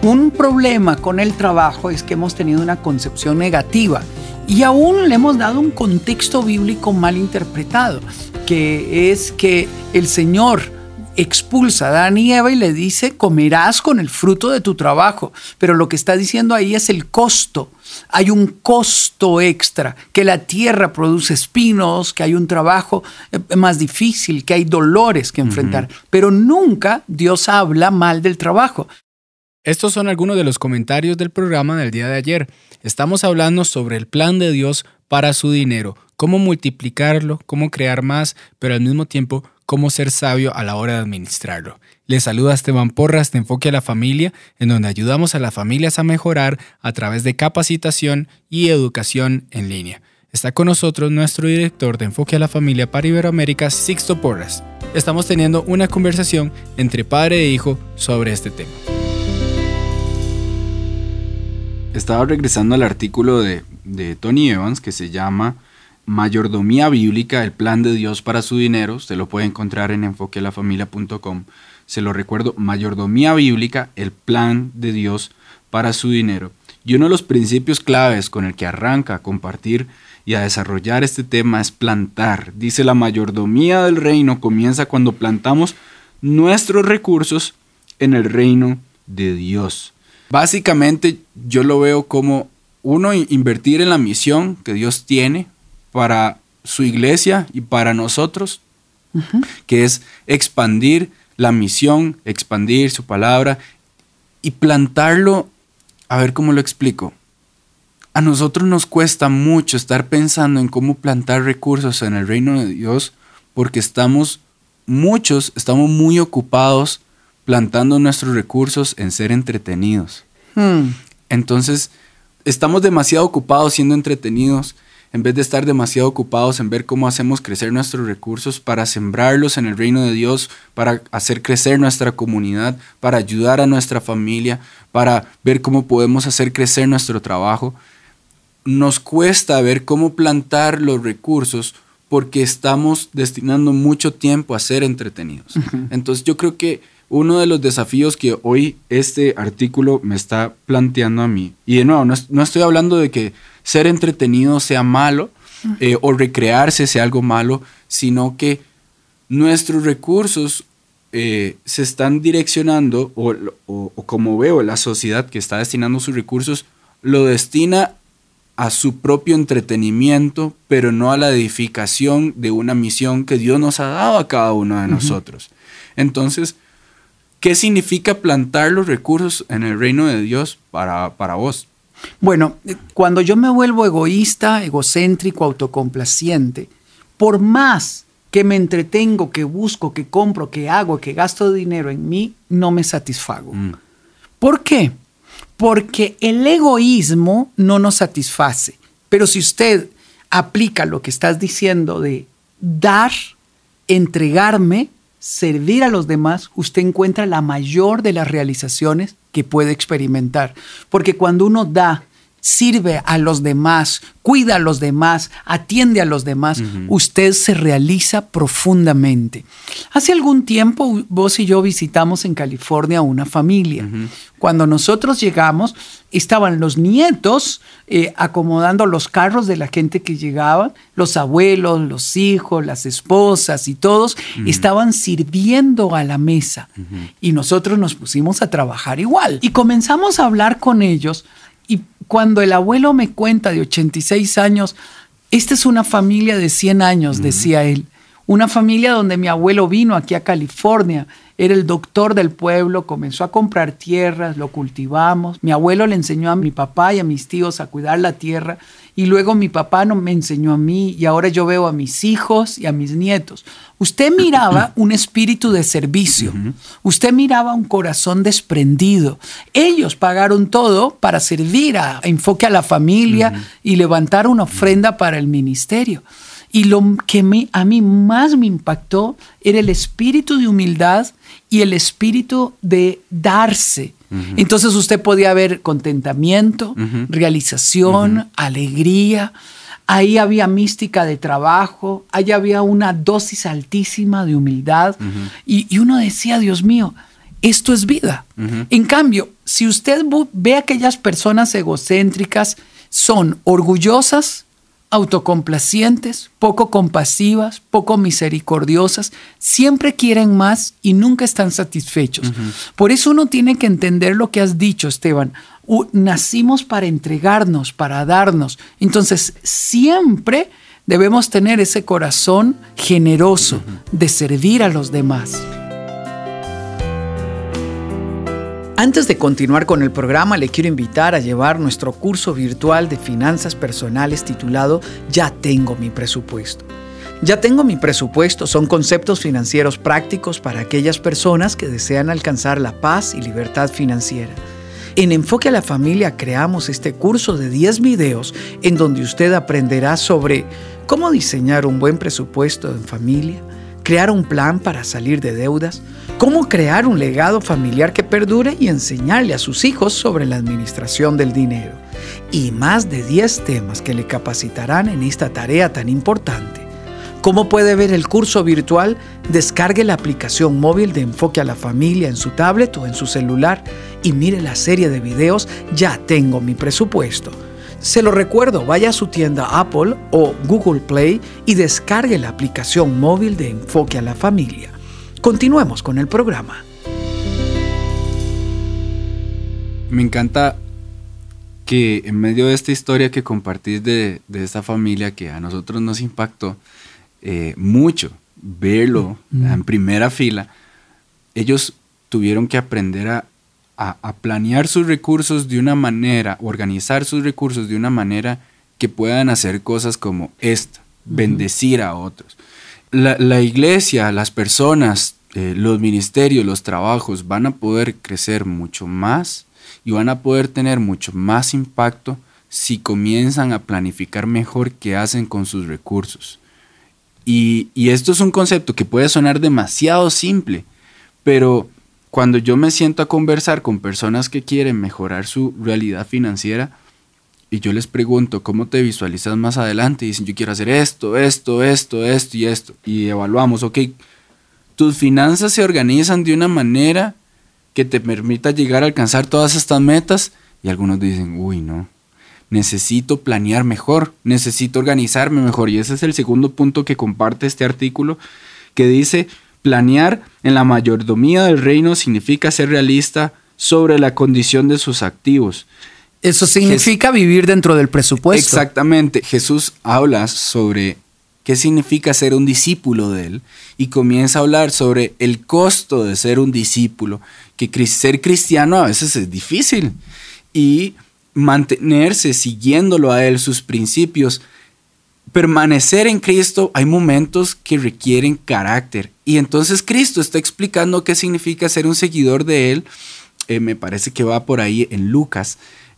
Un problema con el trabajo es que hemos tenido una concepción negativa y aún le hemos dado un contexto bíblico mal interpretado, que es que el Señor expulsa a Adán y Eva y le dice: comerás con el fruto de tu trabajo. Pero lo que está diciendo ahí es el costo. Hay un costo extra, que la tierra produce espinos, que hay un trabajo más difícil, que hay dolores que enfrentar. Pero nunca Dios habla mal del trabajo. Estos son algunos de los comentarios del programa del día de ayer. Estamos hablando sobre el plan de Dios para su dinero, cómo multiplicarlo, cómo crear más, pero al mismo tiempo cómo ser sabio a la hora de administrarlo. Les saluda Esteban Porras de Enfoque a la Familia, en donde ayudamos a las familias a mejorar a través de capacitación y educación en línea. Está con nosotros nuestro director de Enfoque a la Familia para Iberoamérica, Sixto Porras. Estamos teniendo una conversación entre padre e hijo sobre este tema. Estaba regresando al artículo de Tony Evans que se llama Mayordomía Bíblica, el plan de Dios para su dinero. Usted lo puede encontrar en enfoquealafamilia.com. Se lo recuerdo, Mayordomía Bíblica, el plan de Dios para su dinero. Y uno de los principios claves con el que arranca a compartir y a desarrollar este tema es plantar. Dice: la mayordomía del reino comienza cuando plantamos nuestros recursos en el reino de Dios. Básicamente yo lo veo como invertir en la misión que Dios tiene para su iglesia y para nosotros, que es expandir la misión, expandir su palabra y plantarlo. A ver cómo lo explico. A nosotros nos cuesta mucho estar pensando en cómo plantar recursos en el reino de Dios porque estamos muy ocupados plantando nuestros recursos en ser entretenidos. Entonces, estamos demasiado ocupados siendo entretenidos en vez de estar demasiado ocupados en ver cómo hacemos crecer nuestros recursos para sembrarlos en el reino de Dios, para hacer crecer nuestra comunidad, para ayudar a nuestra familia, para ver cómo podemos hacer crecer nuestro trabajo. Nos cuesta ver cómo plantar los recursos porque estamos destinando mucho tiempo a ser entretenidos. Entonces yo creo que uno de los desafíos que hoy este artículo me está planteando a mí, y de nuevo, no estoy hablando de que ser entretenido sea malo o recrearse sea algo malo, sino que nuestros recursos se están direccionando o como veo la sociedad que está destinando sus recursos, lo destina a su propio entretenimiento, pero no a la edificación de una misión que Dios nos ha dado a cada uno de nosotros. Entonces, ¿qué significa plantar los recursos en el reino de Dios para vos? Bueno, cuando yo me vuelvo egoísta, egocéntrico, autocomplaciente, por más que me entretengo, que busco, que compro, que hago, que gasto dinero en mí, no me satisfago. ¿Por qué? Porque el egoísmo no nos satisface. Pero si usted aplica lo que estás diciendo de dar, entregarme, servir a los demás, usted encuentra la mayor de las realizaciones que puede experimentar. Porque cuando uno da, sirve a los demás, cuida a los demás, atiende a los demás, usted se realiza profundamente. Hace algún tiempo vos y yo visitamos en California una familia. Cuando nosotros llegamos, estaban los nietos acomodando los carros de la gente que llegaba, los abuelos, los hijos, las esposas y todos estaban sirviendo a la mesa. Y nosotros nos pusimos a trabajar igual. Y comenzamos a hablar con ellos. Y cuando el abuelo me cuenta, de 86 años, esta es una familia de 100 años, decía él. Una familia donde mi abuelo vino aquí a California, era el doctor del pueblo, comenzó a comprar tierras, lo cultivamos. Mi abuelo le enseñó a mi papá y a mis tíos a cuidar la tierra y luego mi papá me enseñó a mí y ahora yo veo a mis hijos y a mis nietos. Usted miraba un espíritu de servicio, usted miraba un corazón desprendido. Ellos pagaron todo para servir a Enfoque a la Familia y levantar una ofrenda para el ministerio. Y lo que a mí más me impactó era el espíritu de humildad y el espíritu de darse. Entonces usted podía ver contentamiento, realización, alegría. Ahí había mística de trabajo, ahí había una dosis altísima de humildad. Y uno decía, Dios mío, esto es vida. En cambio, si usted ve a aquellas personas egocéntricas, son orgullosas, autocomplacientes, poco compasivas, poco misericordiosas, siempre quieren más y nunca están satisfechos. Por eso uno tiene que entender lo que has dicho, Esteban. Nacimos para entregarnos, para darnos. Entonces, siempre debemos tener ese corazón generoso de servir a los demás. Antes de continuar con el programa, le quiero invitar a llevar nuestro curso virtual de finanzas personales titulado Ya tengo mi presupuesto. Ya tengo mi presupuesto son conceptos financieros prácticos para aquellas personas que desean alcanzar la paz y libertad financiera. En Enfoque a la Familia creamos este curso de 10 videos en donde usted aprenderá sobre cómo diseñar un buen presupuesto en familia, crear un plan para salir de deudas, cómo crear un legado familiar que perdure y enseñarle a sus hijos sobre la administración del dinero. Y más de 10 temas que le capacitarán en esta tarea tan importante. ¿Cómo puede ver el curso virtual? Descargue la aplicación móvil de Enfoque a la Familia en su tablet o en su celular y mire la serie de videos Ya tengo mi presupuesto. Se lo recuerdo, vaya a su tienda Apple o Google Play y descargue la aplicación móvil de Enfoque a la Familia. Continuemos con el programa. Me encanta que en medio de esta historia que compartís de esta familia que a nosotros nos impactó mucho, verlo en primera fila, ellos tuvieron que aprender a planear sus recursos de una manera, organizar sus recursos de una manera que puedan hacer cosas como esta, bendecir a otros. La iglesia, las personas, los ministerios, los trabajos van a poder crecer mucho más y van a poder tener mucho más impacto si comienzan a planificar mejor qué hacen con sus recursos. Y esto es un concepto que puede sonar demasiado simple, pero cuando yo me siento a conversar con personas que quieren mejorar su realidad financiera y yo les pregunto, ¿cómo te visualizas más adelante? Y dicen, yo quiero hacer esto y esto. Y evaluamos, ok, tus finanzas se organizan de una manera que te permita llegar a alcanzar todas estas metas. Y algunos dicen, uy, no, necesito planear mejor, necesito organizarme mejor. Y ese es el segundo punto que comparte este artículo, que dice, planear en la mayordomía del reino significa ser realista sobre la condición de sus activos. Eso significa vivir dentro del presupuesto. Exactamente. Jesús habla sobre qué significa ser un discípulo de él y comienza a hablar sobre el costo de ser un discípulo, que ser cristiano a veces es difícil y mantenerse siguiéndolo a él, sus principios, permanecer en Cristo, hay momentos que requieren carácter. Y entonces Cristo está explicando qué significa ser un seguidor de él. Me parece que va por ahí en Lucas.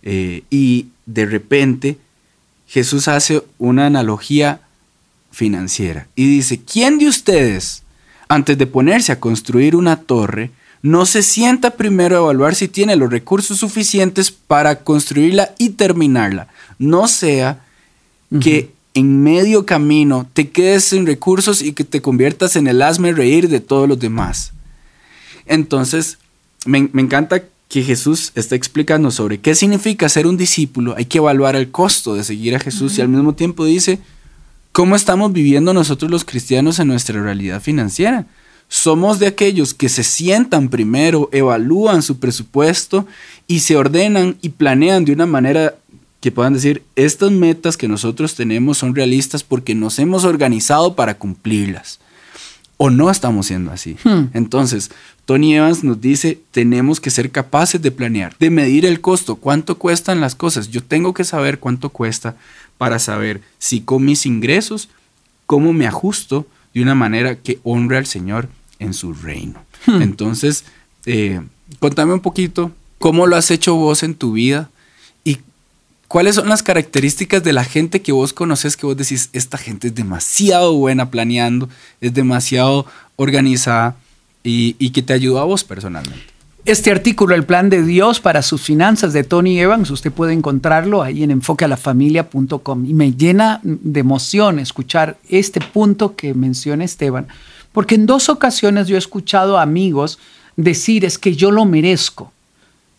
Y de repente Jesús hace una analogía financiera y dice, ¿quién de ustedes, antes de ponerse a construir una torre, no se sienta primero a evaluar si tiene los recursos suficientes para construirla y terminarla? No sea que en medio camino te quedes sin recursos y que te conviertas en el hazme reír de todos los demás. Entonces, me encanta que Jesús está explicando sobre qué significa ser un discípulo. Hay que evaluar el costo de seguir a Jesús y al mismo tiempo dice, ¿cómo estamos viviendo nosotros los cristianos en nuestra realidad financiera? Somos de aquellos que se sientan primero, evalúan su presupuesto y se ordenan y planean de una manera que puedan decir, estas metas que nosotros tenemos son realistas porque nos hemos organizado para cumplirlas. ¿O no estamos siendo así? Entonces, Tony Evans nos dice, tenemos que ser capaces de planear, de medir el costo, cuánto cuestan las cosas. Yo tengo que saber cuánto cuesta para saber si con mis ingresos, cómo me ajusto de una manera que honre al Señor en su reino. Entonces, contame un poquito, ¿cómo lo has hecho vos en tu vida? ¿Y cuáles son las características de la gente que vos conoces que vos decís, esta gente es demasiado buena planeando, es demasiado organizada y que te ayudó a vos personalmente? Este artículo, El plan de Dios para sus finanzas, de Tony Evans, usted puede encontrarlo ahí en enfoquealafamilia.com. Y me llena de emoción escuchar este punto que menciona Esteban, porque en 2 ocasiones yo he escuchado a amigos decir, es que yo lo merezco.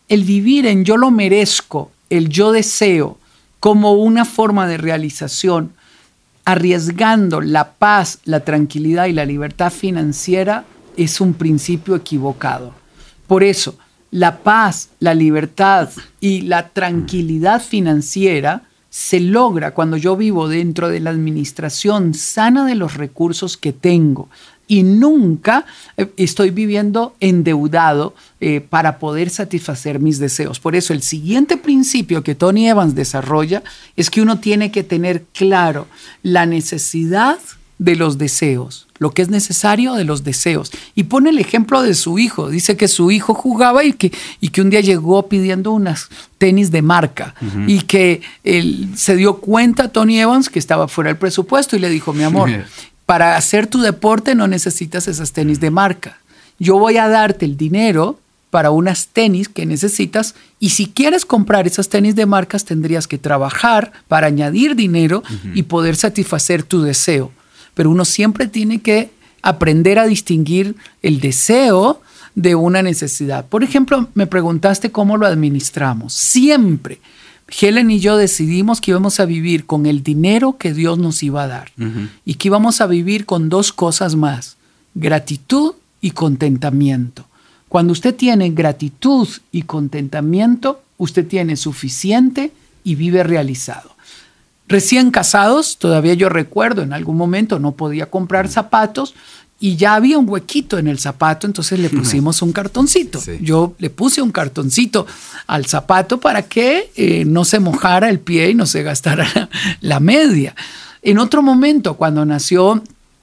el vivir en yo lo merezco, el yo deseo, como una forma de realización, arriesgando la paz, la tranquilidad y la libertad financiera, es un principio equivocado. Por eso, la paz, la libertad y la tranquilidad financiera se logra cuando yo vivo dentro de la administración sana de los recursos que tengo y nunca estoy viviendo endeudado para poder satisfacer mis deseos. Por eso el siguiente principio que Tony Evans desarrolla es que uno tiene que tener claro la necesidad de los deseos, lo que es necesario de los deseos. Y pone el ejemplo de su hijo. Dice que su hijo jugaba y que un día llegó pidiendo unas tenis de marca y que él se dio cuenta, Tony Evans, que estaba fuera del presupuesto y le dijo, mi amor, para hacer tu deporte no necesitas esas tenis de marca. Yo voy a darte el dinero para unas tenis que necesitas y si quieres comprar esas tenis de marcas tendrías que trabajar para añadir dinero y poder satisfacer tu deseo. Pero uno siempre tiene que aprender a distinguir el deseo de una necesidad. Por ejemplo, me preguntaste cómo lo administramos. Siempre Helen y yo decidimos que íbamos a vivir con el dinero que Dios nos iba a dar y que íbamos a vivir con dos cosas más, gratitud y contentamiento. Cuando usted tiene gratitud y contentamiento, usted tiene suficiente y vive realizado. Recién casados, todavía yo recuerdo, en algún momento no podía comprar zapatos y ya había un huequito en el zapato, entonces le pusimos un cartoncito. Sí. Yo le puse un cartoncito al zapato para que no se mojara el pie y no se gastara la media. En otro momento, cuando nació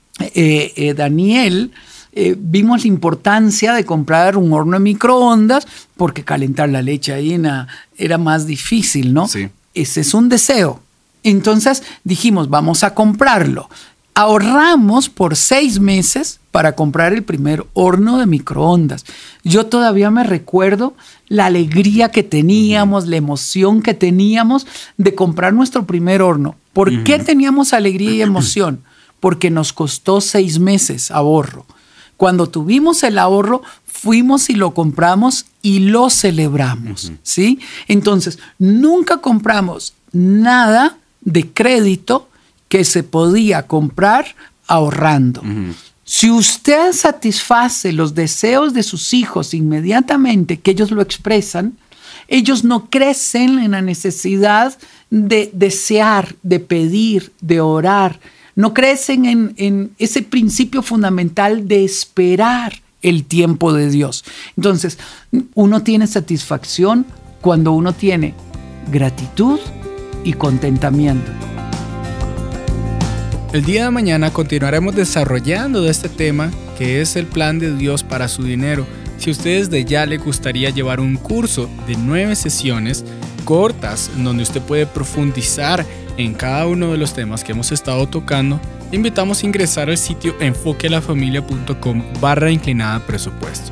Daniel, vimos la importancia de comprar un horno de microondas porque calentar la leche ahí era más difícil, ¿no? Sí. Ese es un deseo. Entonces dijimos, vamos a comprarlo. Ahorramos por 6 meses para comprar el primer horno de microondas. Yo todavía me recuerdo la alegría que teníamos, la emoción que teníamos de comprar nuestro primer horno. ¿Por qué teníamos alegría y emoción? Porque nos costó 6 meses ahorro. Cuando tuvimos el ahorro, fuimos y lo compramos y lo celebramos, ¿sí? Entonces, nunca compramos nada de crédito que se podía comprar ahorrando. Si usted satisface los deseos de sus hijos inmediatamente que ellos lo expresan, ellos no crecen en la necesidad de desear, de pedir, de orar. No crecen en ese principio fundamental de esperar el tiempo de Dios. Entonces, uno tiene satisfacción cuando uno tiene gratitud y contentamiento. El día de mañana continuaremos desarrollando de este tema que es el plan de Dios para su dinero. Si a ustedes de ya le gustaría llevar un curso de 9 sesiones cortas en donde usted puede profundizar en cada uno de los temas que hemos estado tocando, invitamos a ingresar al sitio enfoquealafamilia.com/presupuesto.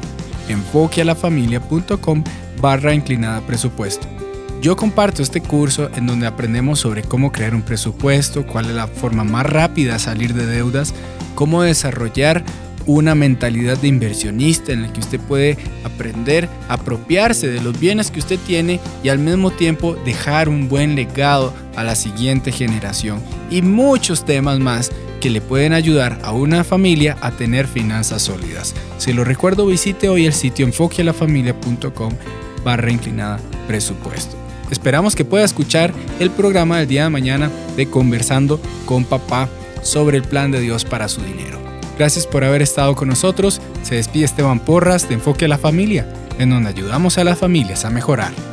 enfoquealafamilia.com/presupuesto. Yo comparto este curso en donde aprendemos sobre cómo crear un presupuesto, cuál es la forma más rápida de salir de deudas, cómo desarrollar una mentalidad de inversionista en la que usted puede aprender a apropiarse de los bienes que usted tiene y al mismo tiempo dejar un buen legado a la siguiente generación y muchos temas más que le pueden ayudar a una familia a tener finanzas sólidas. Se lo recuerdo, visite hoy el sitio enfoquealafamilia.com/presupuesto. Esperamos que pueda escuchar el programa del día de mañana de Conversando con Papá sobre el plan de Dios para su dinero. Gracias por haber estado con nosotros. Se despide Esteban Porras de Enfoque a la Familia, en donde ayudamos a las familias a mejorar.